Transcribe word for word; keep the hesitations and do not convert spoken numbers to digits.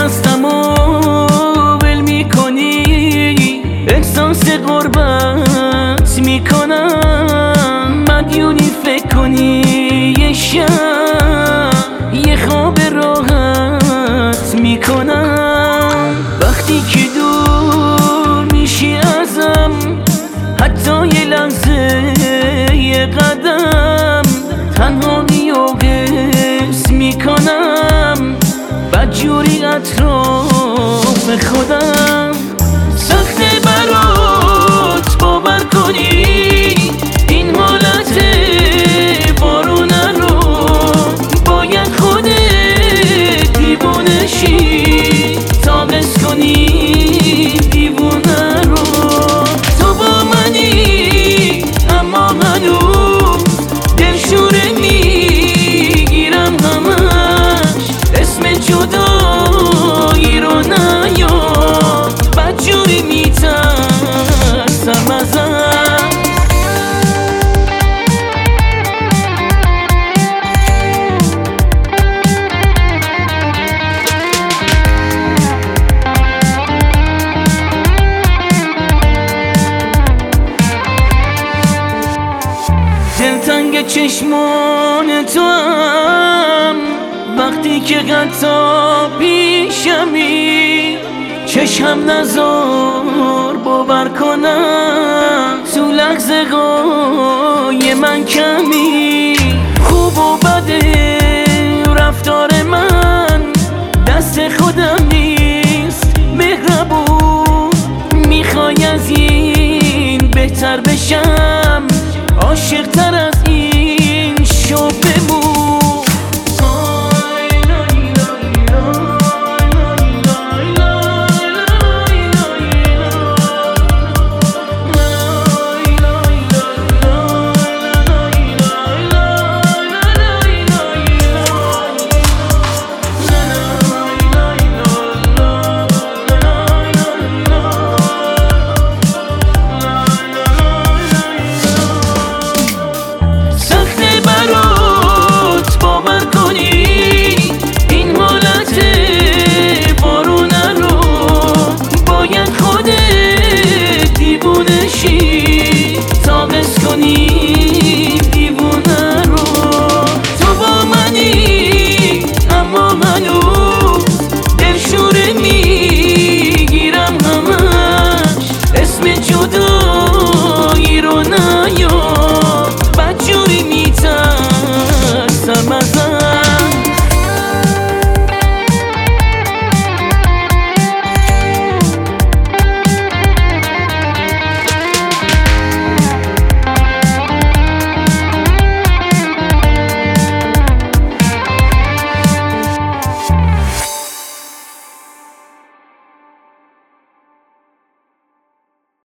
دستمو ول میکنی، احساس غربت میکنم. مدیونی فکر کنی یه شب یه خواب راحت میکنم. وقتی که دور میشی ازم، حتی یه لحظه یه قدم تنهایی و حس میکنم. بدجوری اطراف خودم، سخته برات باور کنی این حالت بارونه رو باید خودت دیوونه شی تا بس کنی دیوونه رو. تو با منی اما هنوز دلشوره میگیرم همش، اسم جدایی رو نیار، بدجوری میترسم ازم. دلتنگ چشمان تو هم وقتی که حتی پیشمی، چشم نزار باور کنم تو لحظه های من کمی.